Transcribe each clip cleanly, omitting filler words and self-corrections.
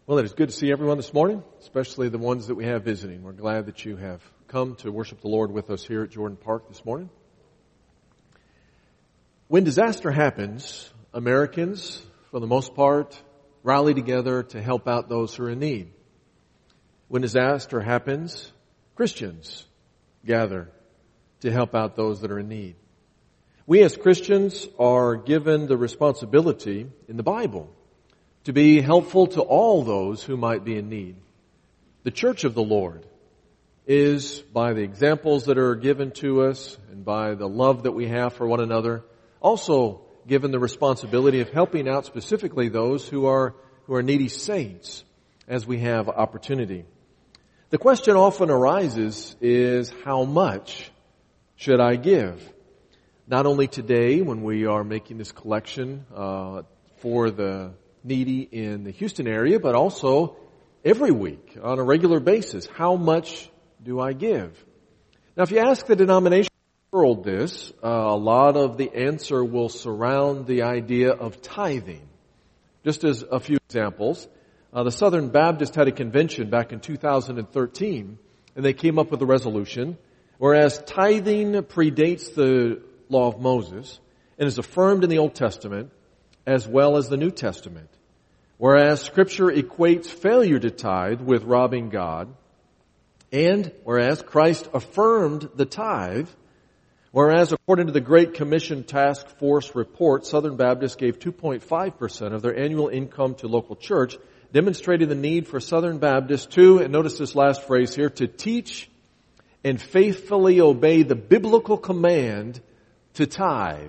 Well, it is good to see everyone this morning, especially the ones that we have visiting. We're glad that you have come to worship the Lord with us here at Jordan Park this morning. When disaster happens, Americans, for the most part, rally together to help out those who are in need. When disaster happens, Christians gather to help out those that are in need. We as Christians are given the responsibility in the Bible to be helpful to all those who might be in need. The church of the Lord is, by the examples that are given to us and by the love that we have for one another, also given the responsibility of helping out specifically those who are needy saints as we have opportunity. The question often arises is, how much should I give? Not only today when we are making this collection for the needy in the Houston area, but also every week on a regular basis. How much do I give? Now, if you ask the denomination world this, a lot of the answer will surround the idea of tithing. Just as a few examples, the Southern Baptist had a convention back in 2013, and they came up with a resolution, whereas tithing predates the law of Moses and is affirmed in the Old Testament as well as the New Testament. Whereas Scripture equates failure to tithe with robbing God, and whereas Christ affirmed the tithe, whereas according to the Great Commission Task Force report, Southern Baptists gave 2.5% of their annual income to local church, demonstrating the need for Southern Baptists to, and notice this last phrase here, to teach and faithfully obey the biblical command to tithe.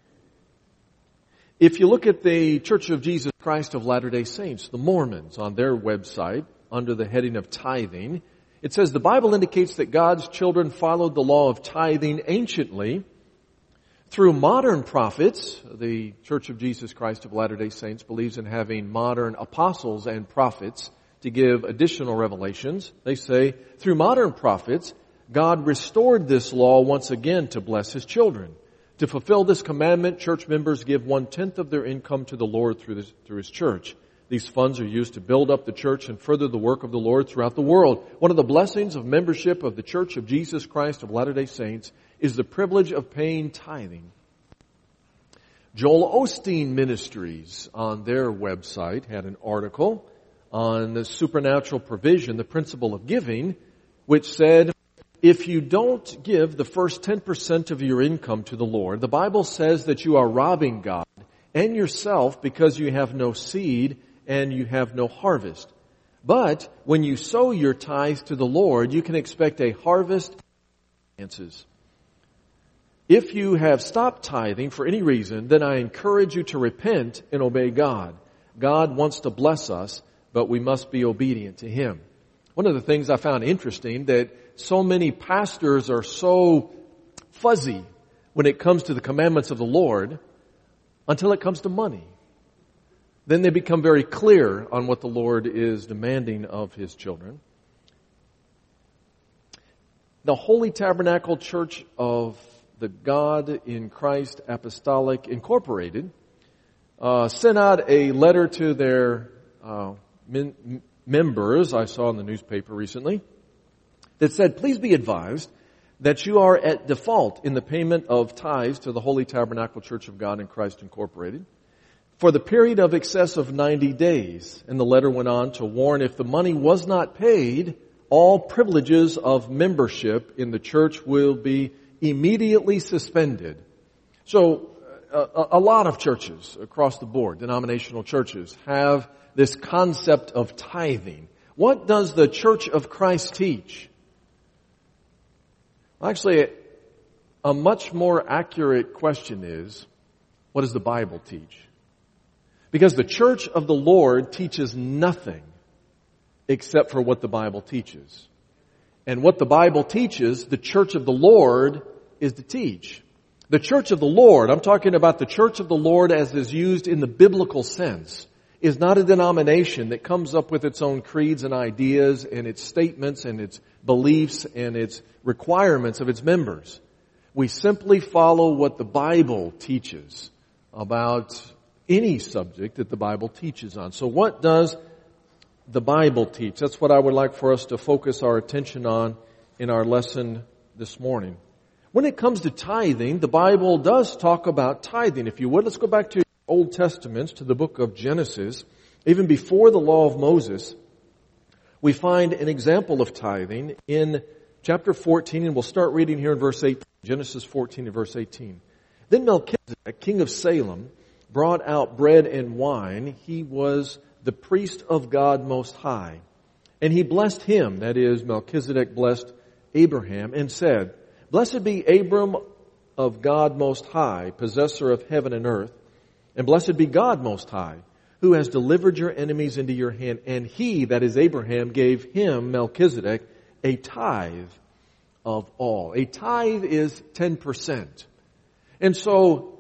If you look at the Church of Jesus Christ of Latter-day Saints, the Mormons, on their website, under the heading of tithing, it says the Bible indicates that God's children followed the law of tithing anciently. Through modern prophets, the Church of Jesus Christ of Latter-day Saints believes in having modern apostles and prophets to give additional revelations. They say, through modern prophets, God restored this law once again to bless His children. To fulfill this commandment, church members give 1/10 of their income to the Lord through His church. These funds are used to build up the church and further the work of the Lord throughout the world. One of the blessings of membership of the Church of Jesus Christ of Latter-day Saints is the privilege of paying tithing. Joel Osteen Ministries on their website had an article on the supernatural provision, the principle of giving, which said, if you don't give the first 10% of your income to the Lord, the Bible says that you are robbing God and yourself because you have no seed and you have no harvest. But when you sow your tithe to the Lord, you can expect a harvest of finances. If you have stopped tithing for any reason, then I encourage you to repent and obey God. God wants to bless us, but we must be obedient to Him. One of the things I found interesting that so many pastors are so fuzzy when it comes to the commandments of the Lord until it comes to money. Then they become very clear on what the Lord is demanding of His children. The Holy Tabernacle Church of the God in Christ Apostolic Incorporated sent out a letter to their members, I saw in the newspaper recently, that said, please be advised that you are at default in the payment of tithes to the Holy Tabernacle Church of God in Christ Incorporated for the period of excess of 90 days. And the letter went on to warn if the money was not paid, all privileges of membership in the church will be immediately suspended. So a lot of churches across the board, denominational churches, have this concept of tithing. What does the Church of Christ teach? Actually, a much more accurate question is, what does the Bible teach? Because the Church of the Lord teaches nothing except for what the Bible teaches. And what the Bible teaches, the Church of the Lord is to teach. The Church of the Lord, I'm talking about the Church of the Lord as is used in the biblical sense, is not a denomination that comes up with its own creeds and ideas and its statements and its beliefs and its requirements of its members. We simply follow what the Bible teaches about any subject that the Bible teaches on. So what does the Bible teach? That's what I would like for us to focus our attention on in our lesson this morning. When it comes to tithing, the Bible does talk about tithing. If you would, let's go back to Old Testaments, to the book of Genesis. Even before the law of Moses, we find an example of tithing in chapter 14, and we'll start reading here in verse 18. Genesis 14 and verse 18. Then Melchizedek, king of Salem, brought out bread and wine. He was the priest of God Most High. And he blessed him, that is, Melchizedek blessed Abraham, and said, Blessed be Abram of God Most High, possessor of heaven and earth, and blessed be God Most High, who has delivered your enemies into your hand. And he, that is Abraham, gave him, Melchizedek, a tithe of all. A tithe is 10%. And so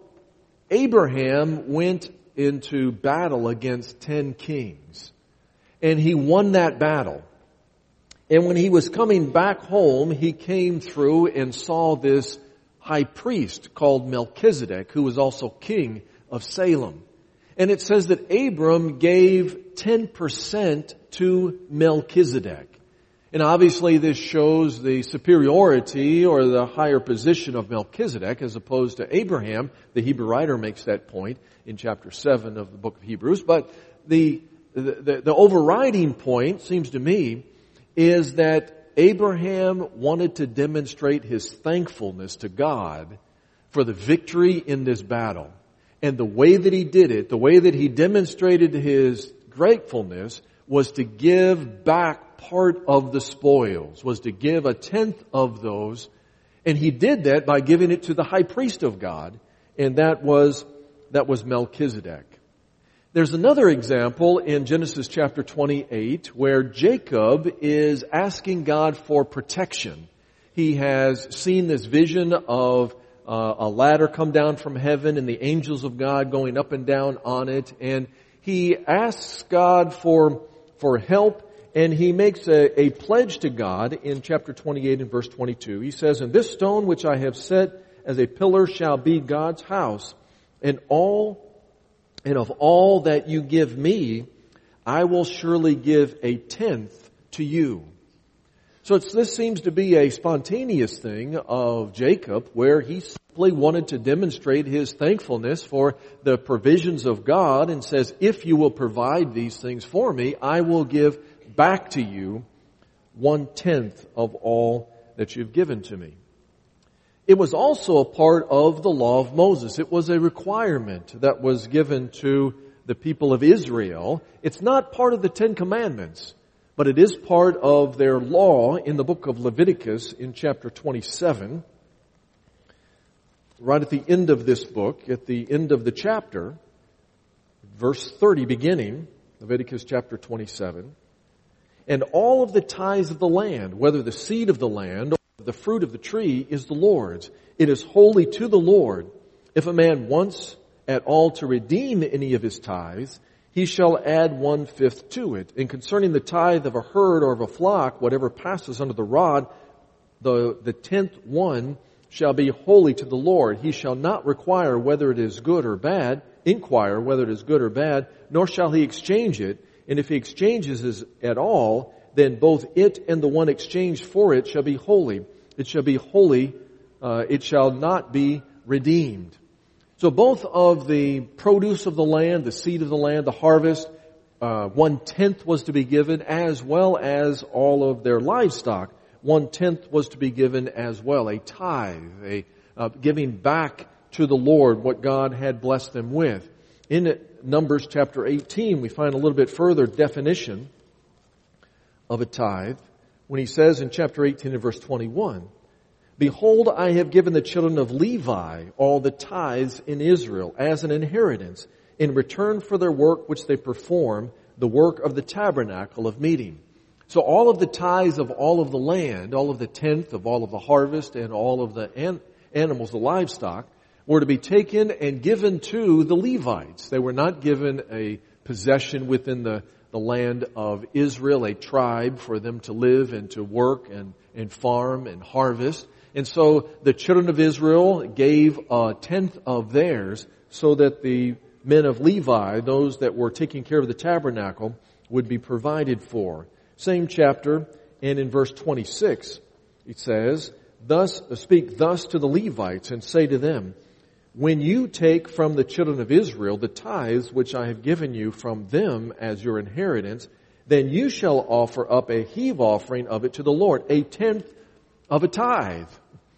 Abraham went into battle against 10 kings. And he won that battle. And when he was coming back home, he came through and saw this high priest called Melchizedek, who was also king of Salem. And it says that Abram gave 10% to Melchizedek. And obviously this shows the superiority or the higher position of Melchizedek as opposed to Abraham. The Hebrew writer makes that point in chapter 7 of the book of Hebrews. But the overriding point, seems to me, is that Abraham wanted to demonstrate his thankfulness to God for the victory in this battle. And the way that he did it, the way that he demonstrated his gratefulness, was to give back part of the spoils, was to give 1/10 of those. And he did that by giving it to the high priest of God, and that was Melchizedek. There's another example in Genesis chapter 28 where Jacob is asking God for protection. He has seen this vision of a ladder come down from heaven and the angels of God going up and down on it, and he asks God for help, and he makes a pledge to God in chapter 28 and verse 22. He says, And this stone which I have set as a pillar shall be God's house, and of all that you give me, I will surely give 1/10 to you. So this seems to be a spontaneous thing of Jacob, where he simply wanted to demonstrate his thankfulness for the provisions of God, and says, if you will provide these things for me, I will give back to you 1/10 of all that you've given to me. It was also a part of the law of Moses. It was a requirement that was given to the people of Israel. It's not part of the 10 Commandments, but it is part of their law in the book of Leviticus in chapter 27. Right at the end of this book, at the end of the chapter, verse 30 beginning, Leviticus chapter 27. And all of the tithes of the land, whether the seed of the land or the fruit of the tree, is the Lord's. It is holy to the Lord. If a man wants at all to redeem any of his tithes, he shall add 1/5 to it. And concerning the tithe of a herd or of a flock, whatever passes under the rod, the 10th one shall be holy to the Lord. He shall not inquire whether it is good or bad, nor shall he exchange it. And if he exchanges it at all, then both it and the one exchanged for it shall be holy. It shall be holy. It shall not be redeemed. So both of the produce of the land, the seed of the land, the harvest, 1/10 was to be given, as well as all of their livestock. 1/10 was to be given as well, a tithe, giving back to the Lord what God had blessed them with. In Numbers chapter 18, we find a little bit further definition of a tithe when he says in chapter 18 and verse 21, Behold, I have given the children of Levi all the tithes in Israel as an inheritance in return for their work which they perform, the work of the tabernacle of meeting. So all of the tithes of all of the land, all of the 10th of all of the harvest and all of the animals, the livestock, were to be taken and given to the Levites. They were not given a possession within the land of Israel, a tribe for them to live and to work and farm and harvest. And so the children of Israel gave 1/10 of theirs so that the men of Levi, those that were taking care of the tabernacle, would be provided for. Same chapter, and in verse 26, it says, Speak thus to the Levites, and say to them, when you take from the children of Israel the tithes which I have given you from them as your inheritance, then you shall offer up a heave offering of it to the Lord, a tenth of a tithe.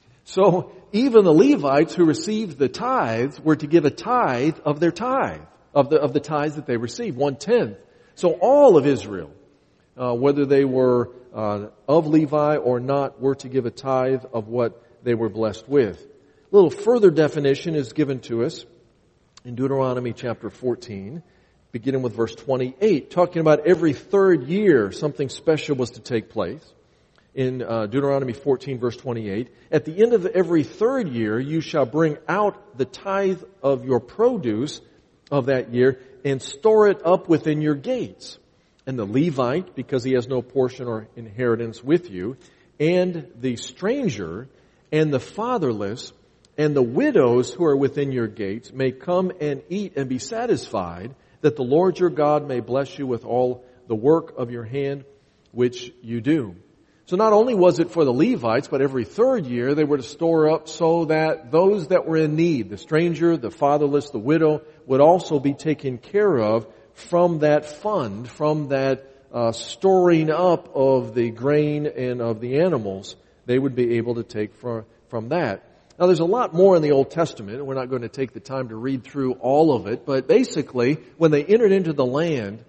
So even the Levites who received the tithes were to give a tithe of their tithe, of the tithes that they received, 1/10. So all of Israel, whether they were of Levi or not, were to give a tithe of what they were blessed with. A little further definition is given to us in Deuteronomy chapter 14, beginning with verse 28, talking about every third year something special was to take place. In Deuteronomy 14, verse 28, at the end of every third year you shall bring out the tithe of your produce of that year and store it up within your gates. And the Levite, because he has no portion or inheritance with you, and the stranger, and the fatherless, and the widows who are within your gates may come and eat and be satisfied, that the Lord your God may bless you with all the work of your hand which you do. So not only was it for the Levites, but every third year they were to store up so that those that were in need, the stranger, the fatherless, the widow, would also be taken care of from that fund, from that storing up of the grain and of the animals. They would be able to take from that. Now there's a lot more in the Old Testament, and we're not going to take the time to read through all of it, but basically, when they entered into the land,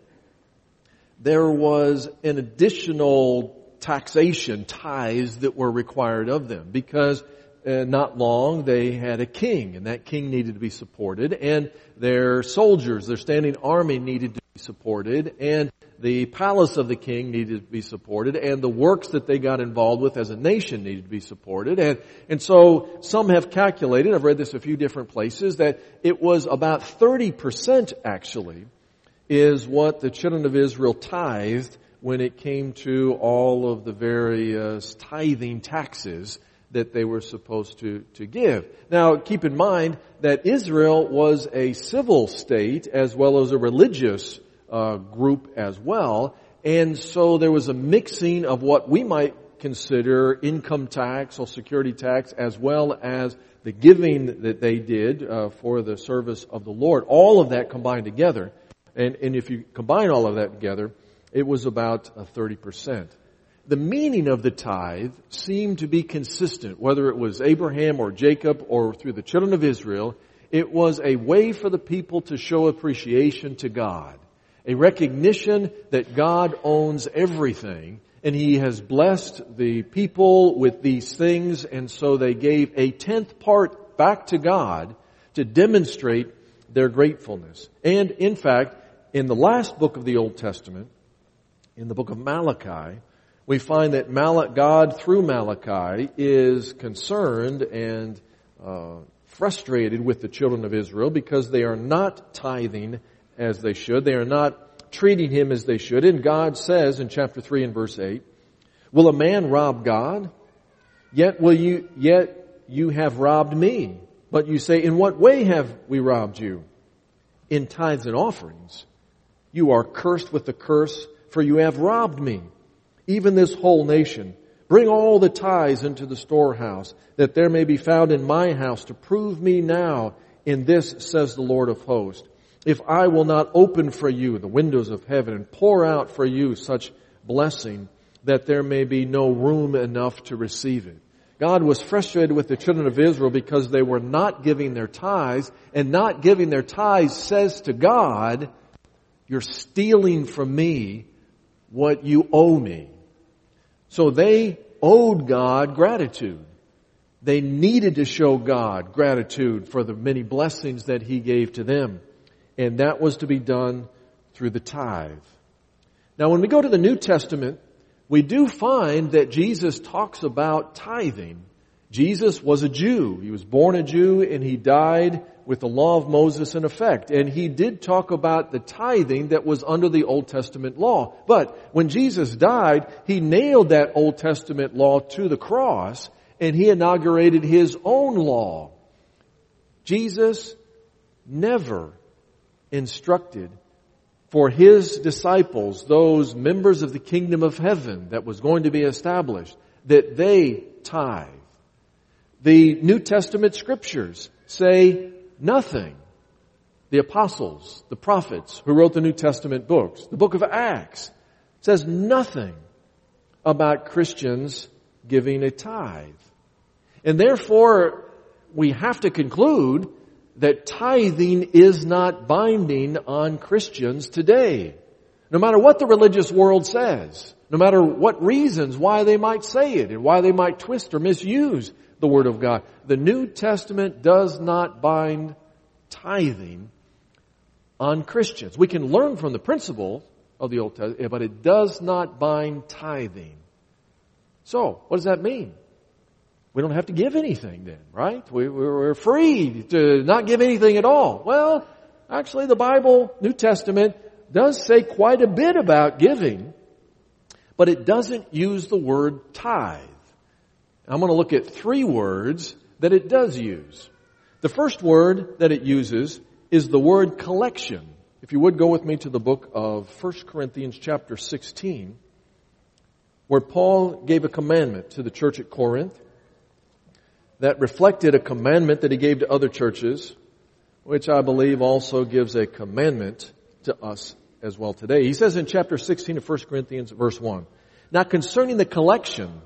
there was an additional taxation, tithes that were required of them, because not long they had a king, and that king needed to be supported, and their soldiers, their standing army needed to be supported, and the palace of the king needed to be supported, and the works that they got involved with as a nation needed to be supported. And so some have calculated, I've read this a few different places, that it was about 30% actually is what the children of Israel tithed when it came to all of the various tithing taxes that they were supposed to give. Now, keep in mind that Israel was a civil state as well as a religious group as well. And so there was a mixing of what we might consider income tax or security tax as well as the giving that they did for the service of the Lord. All of that combined together. And if you combine all of that together, it was about 30%. The meaning of the tithe seemed to be consistent, whether it was Abraham or Jacob or through the children of Israel. It was a way for the people to show appreciation to God. A recognition that God owns everything and He has blessed the people with these things, and so they gave a 10th part back to God to demonstrate their gratefulness. And in fact, in the last book of the Old Testament, in the book of Malachi, we find that God through Malachi is concerned and frustrated with the children of Israel because they are not tithing as they should. They are not treating Him as they should. And God says in chapter 3 and verse 8, will a man rob God? Yet you have robbed me. But you say, in what way have we robbed you? In tithes and offerings. You are cursed with the curse, for you have robbed me, even this whole nation. Bring all the tithes into the storehouse, that there may be found in my house to prove me now in this, says the Lord of hosts. If I will not open for you the windows of heaven and pour out for you such blessing that there may be no room enough to receive it. God was frustrated with the children of Israel because they were not giving their tithes, and not giving their tithes says to God, you're stealing from me what you owe me. So they owed God gratitude. They needed to show God gratitude for the many blessings that He gave to them. And that was to be done through the tithe. Now when we go to the New Testament, we do find that Jesus talks about tithing. Jesus was a Jew. He was born a Jew and He died with the law of Moses in effect. And He did talk about the tithing that was under the Old Testament law. But when Jesus died, He nailed that Old Testament law to the cross and He inaugurated His own law. Jesus never instructed for His disciples, those members of the kingdom of heaven that was going to be established, that they tithe. The New Testament scriptures say nothing. The apostles, the prophets who wrote the New Testament books, the book of Acts, says nothing about Christians giving a tithe. And therefore, we have to conclude that tithing is not binding on Christians today. No matter what the religious world says, no matter what reasons why they might say it and why they might twist or misuse the Word of God, the New Testament does not bind tithing on Christians. We can learn from the principle of the Old Testament, but it does not bind tithing. So, what does that mean? We don't have to give anything then, right? We're free to not give anything at all. Well, actually the Bible, New Testament, does say quite a bit about giving, but it doesn't use the word tithe. I'm going to look at 3 words that it does use. The first word that it uses is the word collection. If you would go with me to the book of 1 Corinthians chapter 16, where Paul gave a commandment to the church at Corinth that reflected a commandment that he gave to other churches, which I believe also gives a commandment to us as well today. He says in chapter 16 of 1 Corinthians verse 1, "Now concerning the collection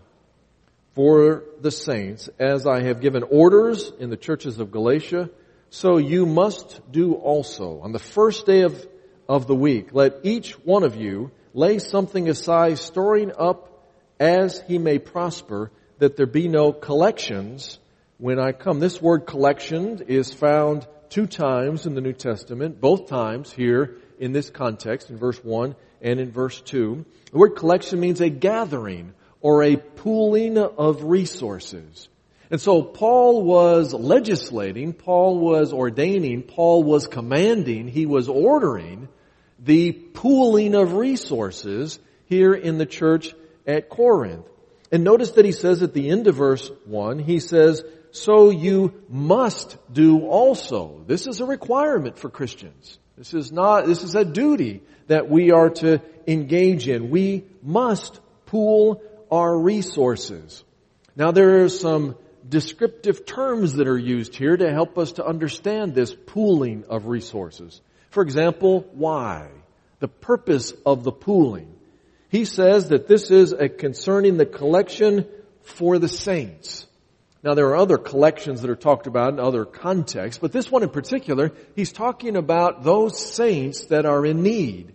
for the saints, as I have given orders in the churches of Galatia, so you must do also. On the first day of the week, let each one of you lay something aside, storing up as he may prosper, that there be no collections when I come." This word collection is found 2 times in the New Testament, both times here in this context, in verse 1 and in verse 2. The word collection means a gathering or a pooling of resources. And so Paul was legislating, Paul was ordaining, Paul was commanding, he was ordering the pooling of resources here in the church at Corinth. And notice that he says at the end of verse 1, he says, "So you must do also." This is a requirement for Christians. This is a duty that we are to engage in. We must pool our resources. Now there are some descriptive terms that are used here to help us to understand this pooling of resources. For example, why? The purpose of the pooling. He says that this is concerning the collection for the saints. Now there are other collections that are talked about in other contexts, but this one in particular, he's talking about those saints that are in need.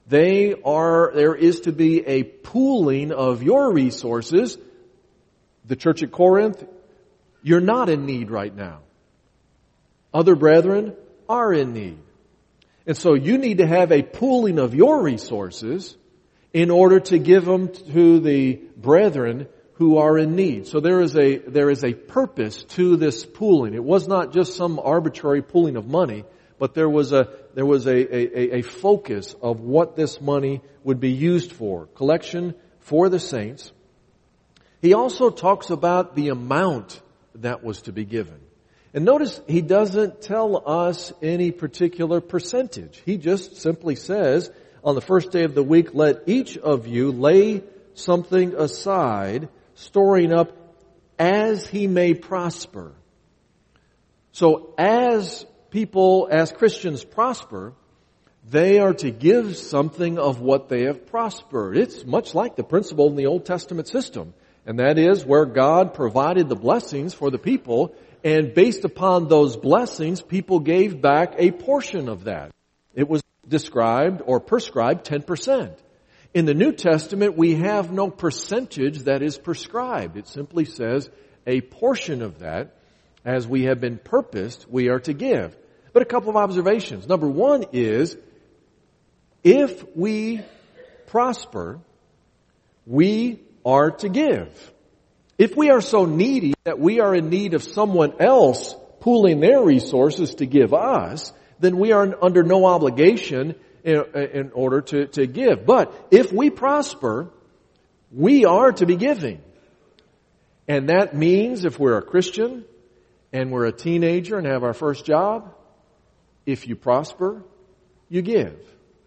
There is to be a pooling of your resources. The church at Corinth, you're not in need right now. Other brethren are in need. And so you need to have a pooling of your resources in order to give them to the brethren who are in need. So there is a purpose to this pooling. It was not just some arbitrary pooling of money, but there was a focus of what this money would be used for. Collection for the saints. He also talks about the amount that was to be given. And notice he doesn't tell us any particular percentage. He just simply says, on the first day of the week, let each of you lay something aside, storing up as he may prosper. So as Christians prosper, they are to give something of what they have prospered. It's much like the principle in the Old Testament system. And that is where God provided the blessings for the people, and based upon those blessings, people gave back a portion of that. It was described or prescribed 10%. In the New Testament, we have no percentage that is prescribed. It simply says a portion of that, as we have been purposed, we are to give. But a couple of observations. Number one is, if we prosper, we are to give. If we are so needy that we are in need of someone else pooling their resources to give us, then we are under no obligation in order to give. But if we prosper, we are to be giving. And that means if we're a Christian and we're a teenager and have our first job, if you prosper, you give.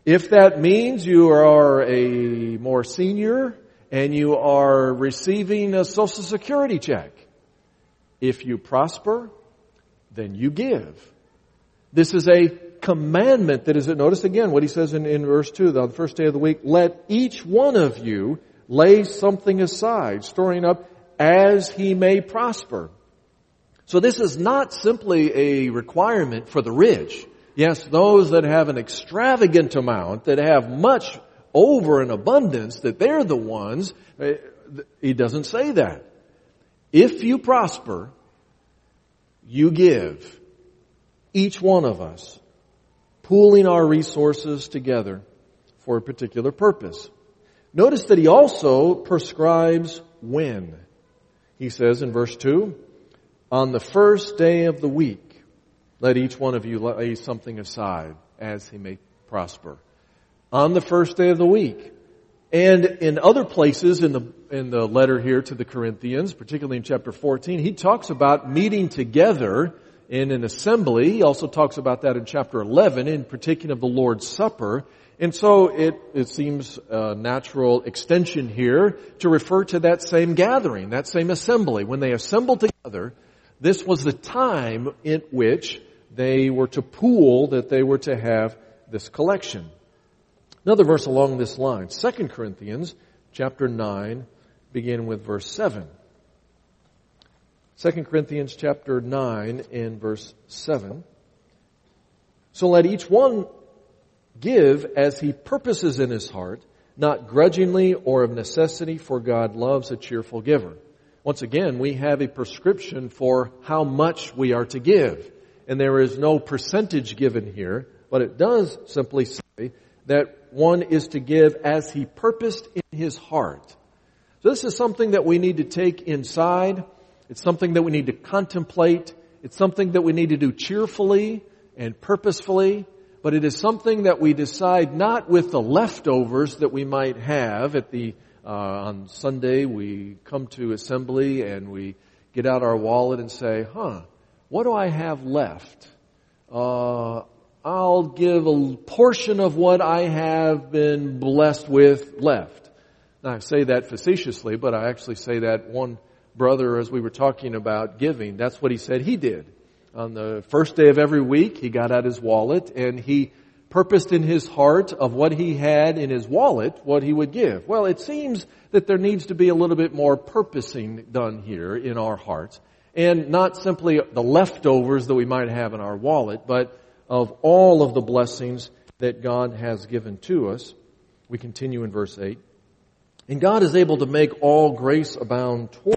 If that means you are a more senior and you are receiving a Social Security check, if you prosper, then you give. This is a commandment that is, notice again what he says in verse 2, on the first day of the week, let each one of you lay something aside, storing up as he may prosper. So this is not simply a requirement for the rich. Yes, those that have an extravagant amount, that have much over an abundance, that they're the ones. He doesn't say that. If you prosper, you give. Each one of us, pooling our resources together for a particular purpose. Notice that he also prescribes when. He says in verse 2, on the first day of the week, let each one of you lay something aside as he may prosper. On the first day of the week. And in other places in the letter here to the Corinthians, particularly in chapter 14, he talks about meeting together in an assembly. He also talks about that in chapter 11, in particular of the Lord's Supper. And so it seems a natural extension here to refer to that same gathering, that same assembly. When they assembled together, this was the time in which they were to pool, that they were to have this collection. Another verse along this line, 2 Corinthians chapter 9, beginning with verse 7. 2 Corinthians chapter 9 and verse 7. So let each one give as he purposes in his heart, not grudgingly or of necessity, for God loves a cheerful giver. Once again, we have a prescription for how much we are to give. And there is no percentage given here, but it does simply say that one is to give as he purposed in his heart. So this is something that we need to take inside. It's something that we need to contemplate. It's something that we need to do cheerfully and purposefully. But it is something that we decide not with the leftovers that we might have at on Sunday. We come to assembly and we get out our wallet and say, what do I have left? I'll give a portion of what I have been blessed with left. Now, I say that facetiously, but I actually say that one brother, as we were talking about giving, that's what he said he did. On the first day of every week, he got out his wallet and he purposed in his heart of what he had in his wallet, what he would give. Well, it seems that there needs to be a little bit more purposing done here in our hearts. And not simply the leftovers that we might have in our wallet, but of all of the blessings that God has given to us. We continue in verse 8. And God is able to make all grace abound toward.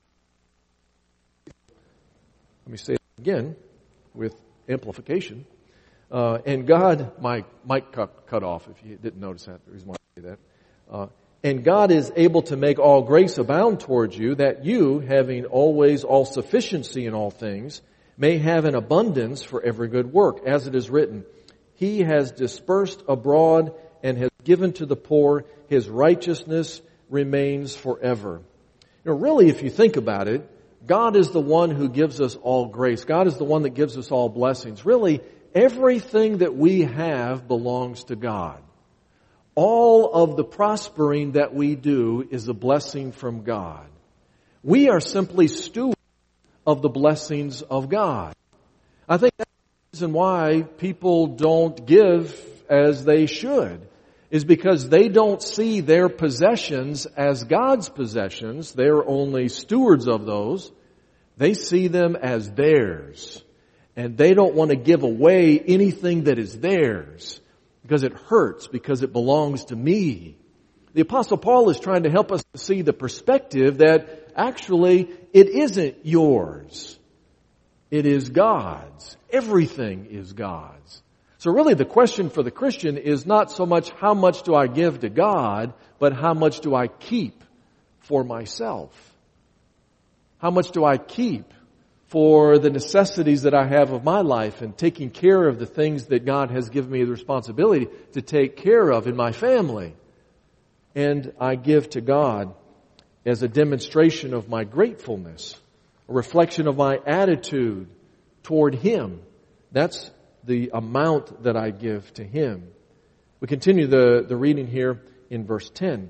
Let me say it again with amplification. And God, my mic cut off if you didn't notice that. The reason why I say that. And God is able to make all grace abound towards you, that you, having always all sufficiency in all things, may have an abundance for every good work. As it is written, He has dispersed abroad and has given to the poor. His righteousness remains forever. Really, if you think about it, God is the one who gives us all grace. God is the one that gives us all blessings. Really, everything that we have belongs to God. All of the prospering that we do is a blessing from God. We are simply stewards of the blessings of God. I think that's the reason why people don't give as they should, is because they don't see their possessions as God's possessions. They're only stewards of those. They see them as theirs. And they don't want to give away anything that is theirs, because it hurts, because it belongs to me. The Apostle Paul is trying to help us to see the perspective that actually it isn't yours. It is God's. Everything is God's. So really the question for the Christian is not so much how much do I give to God, but how much do I keep for myself? How much do I keep for the necessities that I have of my life and taking care of the things that God has given me the responsibility to take care of in my family? And I give to God as a demonstration of my gratefulness, a reflection of my attitude toward Him. That's the amount that I give to Him. We continue the reading here in verse 10.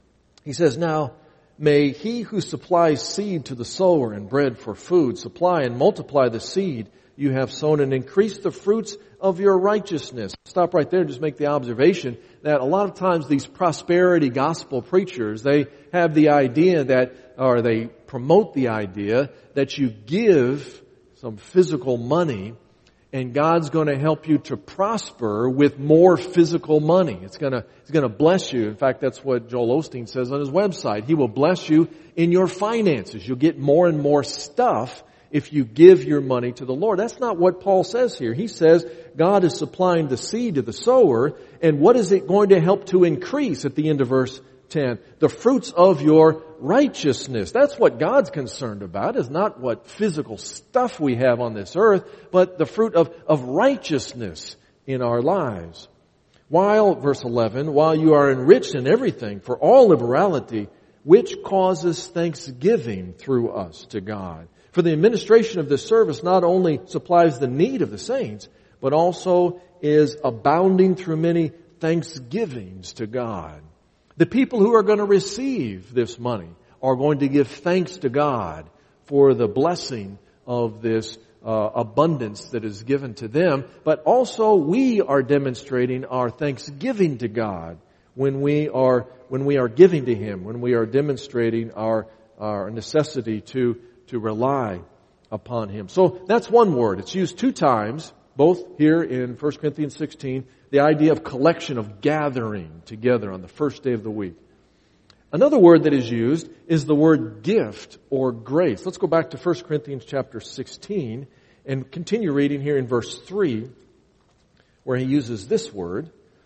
He says, "Now may he who supplies seed to the sower and bread for food supply and multiply the seed you have sown and increase the fruits of your righteousness." Stop right there and just make the observation that a lot of times these prosperity gospel preachers, they have the idea that, or they promote the idea that you give some physical money and God's going to help you to prosper with more physical money. He's going to bless you. In fact, that's what Joel Osteen says on his website. He will bless you in your finances. You'll get more and more stuff if you give your money to the Lord. That's not what Paul says here. He says God is supplying the seed to the sower, and what is it going to help to increase at the end of verse 10? The fruits of your righteousness. That's what God's concerned about, is not what physical stuff we have on this earth, but the fruit of righteousness in our lives. While, verse 11, while you are enriched in everything for all liberality, which causes thanksgiving through us to God. For the administration of this service not only supplies the need of the saints, but also is abounding through many thanksgivings to God. The people who are going to receive this money are going to give thanks to God for the blessing of this abundance that is given to them. But also we are demonstrating our thanksgiving to God when we are giving to Him, when we are demonstrating our necessity to rely upon Him. So that's one word. It's used two times, both here in 1 Corinthians 16, the idea of collection, of gathering together on the first day of the week. Another word that is used is the word gift or grace. Let's go back to 1 Corinthians chapter 16 and continue reading here in verse 3, where he uses this word.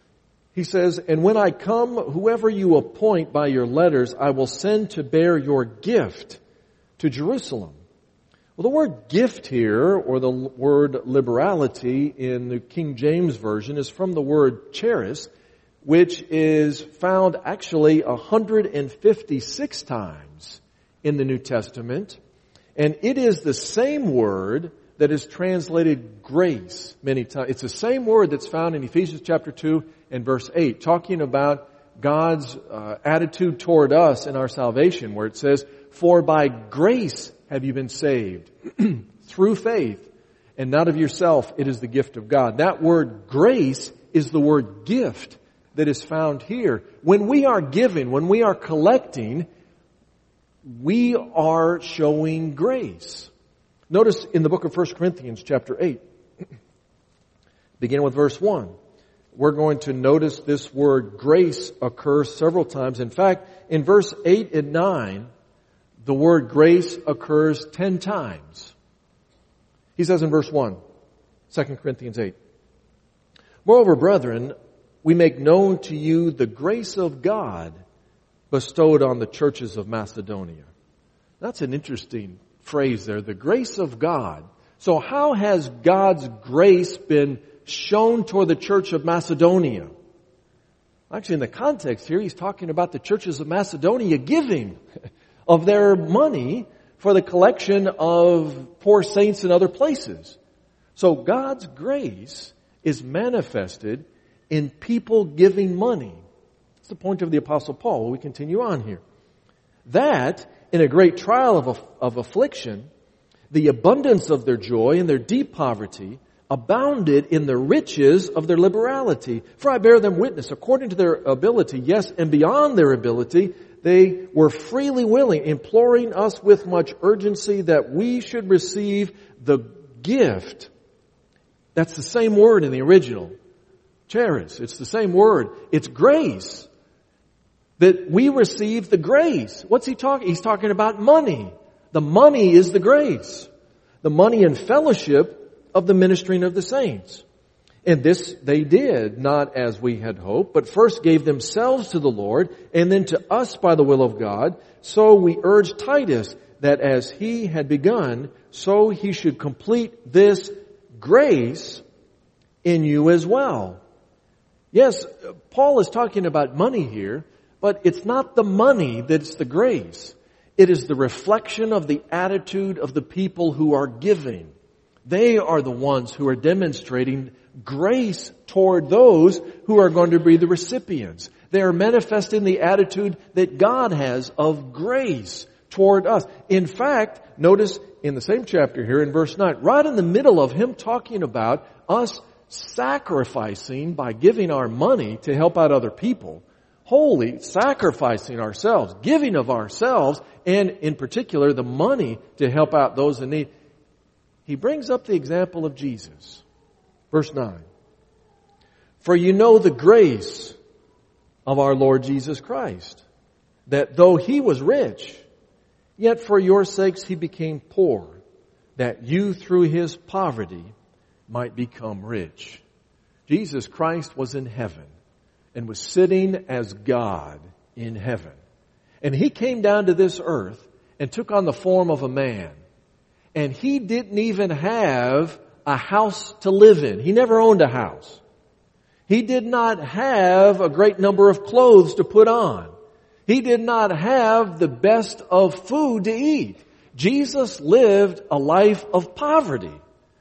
He says, "And when I come, whoever you appoint by your letters, I will send to bear your gift to Jerusalem." Well, the word gift here, or the word liberality in the King James Version, is from the word charis, which is found actually 156 times in the New Testament. And it is the same word that is translated grace many times. It's the same word that's found in Ephesians chapter 2 and verse 8, talking about God's attitude toward us in our salvation, where it says, "For by grace have you been saved through faith, and not of yourself, it is the gift of God." That word grace is the word gift that is found here. When we are giving, when we are collecting, we are showing grace. Notice in the book of 1 Corinthians chapter 8, beginning with verse 1, we're going to notice this word grace occurs several times. In fact, in verse 8 and 9, the word grace occurs 10 times. He says in verse 1, 2 Corinthians 8, "Moreover, brethren, we make known to you the grace of God bestowed on the churches of Macedonia." That's an interesting phrase there, the grace of God. So how has God's grace been shown toward the church of Macedonia? Actually, in the context here, he's talking about the churches of Macedonia giving of their money for the collection of poor saints in other places. So God's grace is manifested in people giving money. That's the point of the Apostle Paul. We continue on here. That, in a great trial of affliction, the abundance of their joy and their deep poverty abounded in the riches of their liberality. For I bear them witness, according to their ability, yes, and beyond their ability, they were freely willing, imploring us with much urgency that we should receive the gift. That's the same word in the original. Charis. It's the same word. It's grace. That we receive the grace. What's he talking? He's talking about money. The money is the grace. The money and fellowship of the ministering of the saints. And this they did, not as we had hoped, but first gave themselves to the Lord, and then to us by the will of God. So we urge Titus that as he had begun, so he should complete this grace in you as well. Yes, Paul is talking about money here, but it's not the money that's the grace. It is the reflection of the attitude of the people who are giving. They are the ones who are demonstrating grace toward those who are going to be the recipients. They are manifesting the attitude that God has of grace toward us. In fact, notice in the same chapter here in verse 9, right in the middle of him talking about us sacrificing by giving our money to help out other people, wholly sacrificing ourselves, giving of ourselves, and in particular the money to help out those in need. He brings up the example of Jesus. Verse 9. For you know the grace of our Lord Jesus Christ, that though he was rich, yet for your sakes he became poor, that you through his poverty might become rich. Jesus Christ was in heaven and was sitting as God in heaven. And he came down to this earth and took on the form of a man. And he didn't even have a house to live in. He never owned a house. He did not have a great number of clothes to put on. He did not have the best of food to eat. Jesus lived a life of poverty.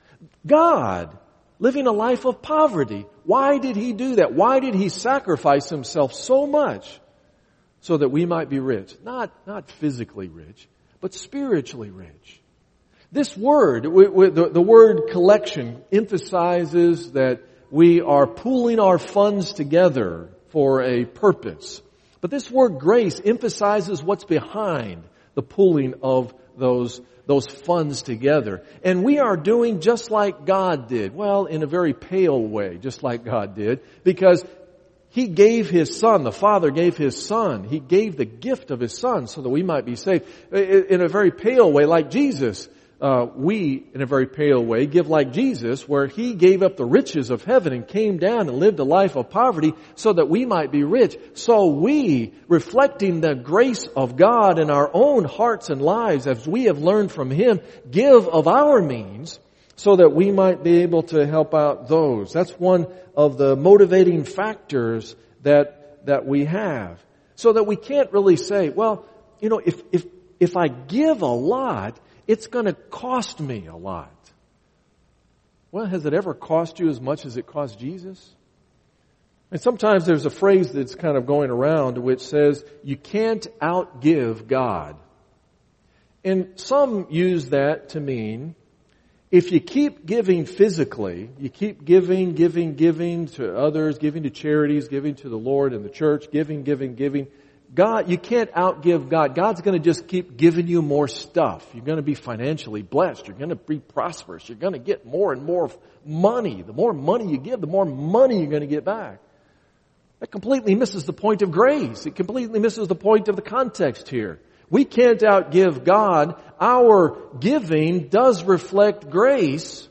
God living a life of poverty. Why did he do that? Why did he sacrifice himself so much? So that we might be rich. Not physically rich, but spiritually rich. This word, the word collection, emphasizes that we are pooling our funds together for a purpose. But this word grace emphasizes what's behind the pooling of those funds together. And we are doing just like God did. Well, in a very pale way, just like God did. Because He gave His Son, the Father gave His Son. He gave the gift of His Son so that we might be saved. In a very pale way, like Jesus. We, in a very pale way, give like Jesus, where He gave up the riches of heaven and came down and lived a life of poverty so that we might be rich. So we, reflecting the grace of God in our own hearts and lives as we have learned from Him, give of our means so that we might be able to help out those. That's one of the motivating factors that we have. So that we can't really say, well, you know, if I give a lot, it's going to cost me a lot. Well, has it ever cost you as much as it cost Jesus? And sometimes there's a phrase that's kind of going around which says, you can't outgive God. And some use that to mean, if you keep giving physically, you keep giving to others, giving to charities, giving to the Lord and the church, giving, God, you can't outgive God. God's going to just keep giving you more stuff. You're going to be financially blessed. You're going to be prosperous. You're going to get more and more money. The more money you give, the more money you're going to get back. That completely misses the point of grace. It completely misses the point of the context here. We can't outgive God. Our giving does reflect grace,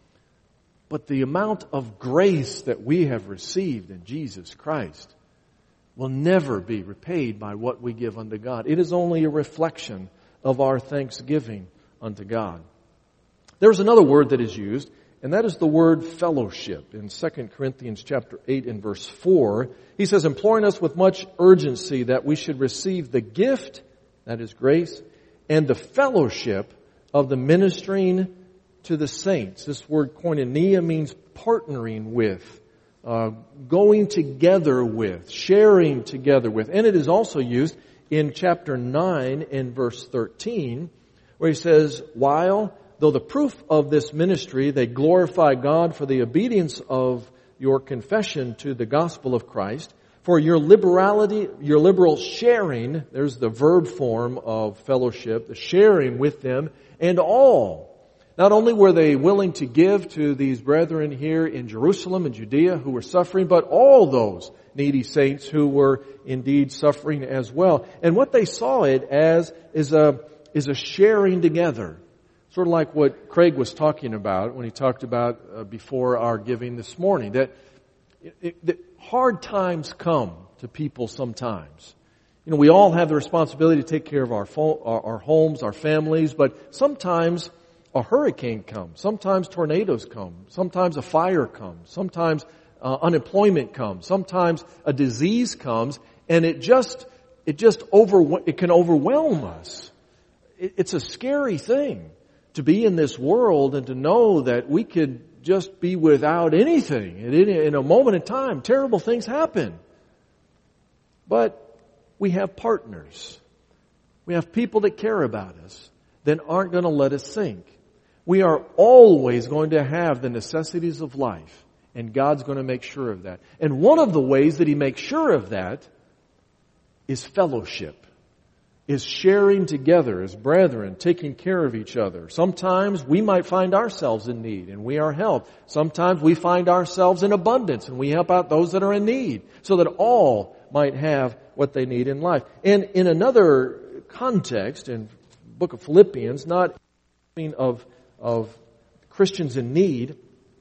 but the amount of grace that we have received in Jesus Christ will never be repaid by what we give unto God. It is only a reflection of our thanksgiving unto God. There's another word that is used, and that is the word fellowship. In 2 Corinthians chapter 8 and verse 4, he says, imploring us with much urgency that we should receive the gift, that is grace, and the fellowship of the ministering to the saints. This word koinonia means partnering with, going together with, sharing together with. And it is also used in chapter 9 and verse 13, where he says, while, though the proof of this ministry, they glorify God for the obedience of your confession to the gospel of Christ, for your liberality, your liberal sharing, there's the verb form of fellowship, the sharing with them, and all. Not only were they willing to give to these brethren here in Jerusalem and Judea who were suffering, but all those needy saints who were indeed suffering as well. And what they saw it as is a sharing together. Sort of like what Craig was talking about when he talked about before our giving this morning. That hard times come to people sometimes. You know, we all have the responsibility to take care of our homes, our families, but sometimes a hurricane comes. Sometimes tornadoes come. Sometimes a fire comes. Sometimes unemployment comes. Sometimes a disease comes, and it can overwhelm us. It's a scary thing to be in this world and to know that we could just be without anything. And in a moment in time, terrible things happen. But we have partners. We have people that care about us, that aren't going to let us sink. We are always going to have the necessities of life, and God's going to make sure of that. And one of the ways that He makes sure of that is fellowship, is sharing together as brethren, taking care of each other. Sometimes we might find ourselves in need and we are helped. Sometimes we find ourselves in abundance and we help out those that are in need, so that all might have what they need in life. And in another context, in the book of Philippians, not of Christians in need,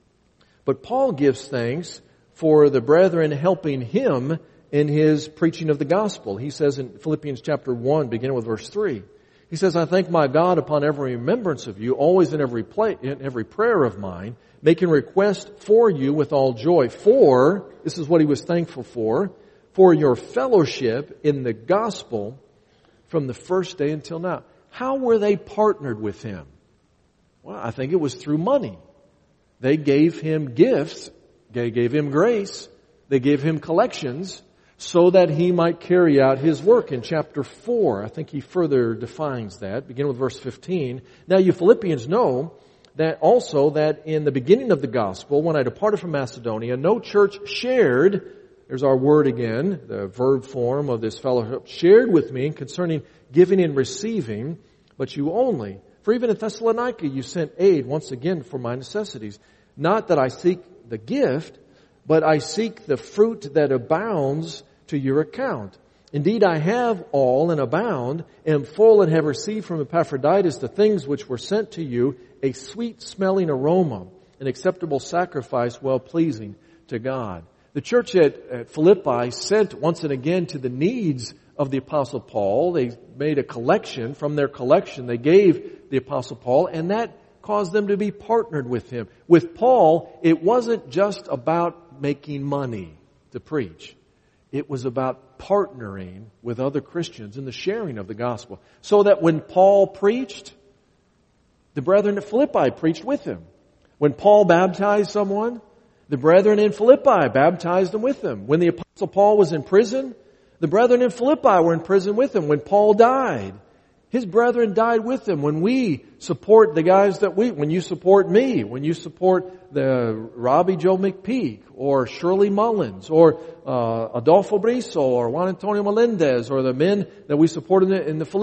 but Paul gives thanks for the brethren helping him in his preaching of the gospel. He says in Philippians chapter 1, beginning with verse 3, he says, I thank my God upon every remembrance of you, always in every prayer of mine, making request for you with all joy. For, this is what he was thankful for your fellowship in the gospel from the first day until now. How were they partnered with him? Well, I think it was through money. They gave him gifts. They gave him grace. They gave him collections so that he might carry out his work. In chapter 4, I think he further defines that, beginning with verse 15. Now you Philippians know that also that in the beginning of the gospel, when I departed from Macedonia, no church shared, there's our word again, the verb form of this fellowship, shared with me concerning giving and receiving, but you only. For even in Thessalonica you sent aid once again for my necessities. Not that I seek the gift, but I seek the fruit that abounds to your account. Indeed, I have all and abound, am full and have received from Epaphroditus the things which were sent to you, a sweet-smelling aroma, an acceptable sacrifice, well-pleasing to God. The church at Philippi sent once and again to the needs of the Apostle Paul. They made a collection. From their collection, they gave the Apostle Paul, and that caused them to be partnered with him. With Paul, it wasn't just about making money to preach. It was about partnering with other Christians in the sharing of the gospel. So that when Paul preached, the brethren at Philippi preached with him. When Paul baptized someone, the brethren in Philippi baptized them with him. When the Apostle Paul was in prison, the brethren in Philippi were in prison with him. When Paul died, his brethren died with him. When we support the guys when you support me, when you support the Robbie Joe McPeak, or Shirley Mullins, or Adolfo Briso, or Juan Antonio Melendez, or the men that we support in the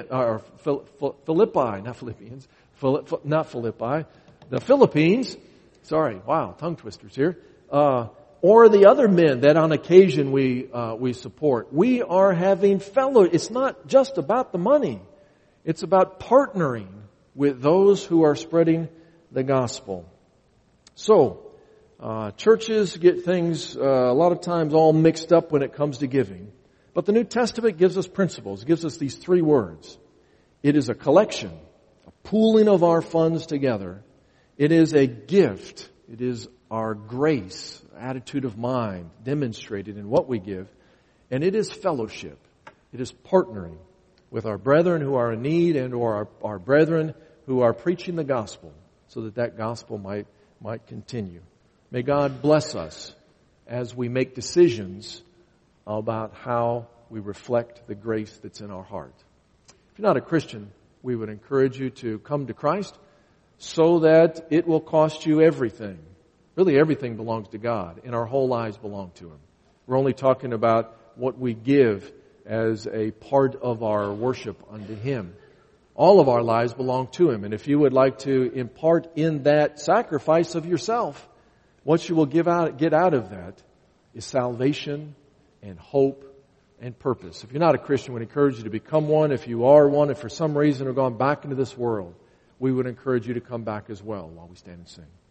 Philippines. Sorry, wow, tongue twisters here. Or the other men that on occasion we support. We are having It's not just about the money. It's about partnering with those who are spreading the gospel. So, churches get things a lot of times all mixed up when it comes to giving. But the New Testament gives us principles. It gives us these three words. It is a collection, a pooling of our funds together. It is a gift. It is our grace, attitude of mind demonstrated in what we give. And it is fellowship. It is partnering with our brethren who are in need and or our brethren who are preaching the gospel so that gospel might continue. May God bless us as we make decisions about how we reflect the grace that's in our heart. If you're not a Christian, we would encourage you to come to Christ so that it will cost you everything. Really everything belongs to God, and our whole lives belong to Him. We're only talking about what we give as a part of our worship unto Him. All of our lives belong to Him, and if you would like to impart in that sacrifice of yourself, what you will get out of that is salvation and hope and purpose. If you're not a Christian, we would encourage you to become one. If you are one, and for some reason have gone back into this world, we would encourage you to come back as well while we stand and sing.